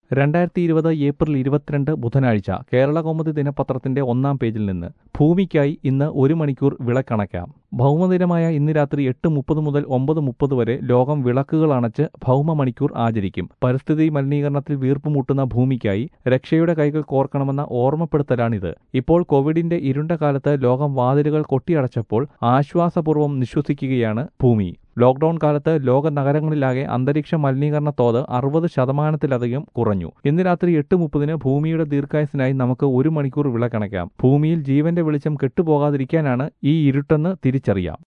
2020 April 22 ബുധനാഴ്ച കേരളകൗമുദി ദിനപത്രത്തിന്റെ ഒന്നാം പേജിൽ നിന്ന് ഭൂമിക്കായി ഇന്ന് 1 മണിക്കൂർ വിളക്കണയ്ക്കാം. ഭൗമദിനമായ ഇന്ന് രാത്രി 8:30 മുതൽ 9:30 വരെ ലോകം വിളക്കുകൾ അണച്ച് ഭൗമ മണിക്കൂർ ആചരിക്കും. പരിസ്ഥിതി മലിനീകരണത്തിൽ വീർപ്പുമുട്ടുന്ന ഭൂമിക്കായി രക്ഷയുടെ കൈകൾ കോർക്കണമെന്ന ഓർമ്മപ്പെടുത്തലാണിത്. ഇപ്പോൾ കോവിഡിന്റെ ഇരുണ്ട കാലത്ത് ലോകം വാതിലുകൾ കൊട്ടിയടച്ചപ്പോൾ ആശ്വാസപൂർവ്വം നിശ്വസിക്കുകയാണ് ഭൂമി. ലോക്ഡൌൺ കാലത്ത് ലോക നഗരങ്ങളിലാകെ അന്തരീക്ഷ മലിനീകരണ തോത് 60% കുറഞ്ഞു. ഇന്ന് രാത്രി 8:30 ഭൂമിയുടെ ദീർഘായുസ്സിനായി നമുക്ക് 1 മണിക്കൂർ വിളക്കണയ്ക്കാം. ഭൂമിയിൽ ജീവന്റെ വെളിച്ചം കെട്ടുപോകാതിരിക്കാനാണ് ഈ ഇരുട്ടെന്ന് തിരിച്ചറിയാം.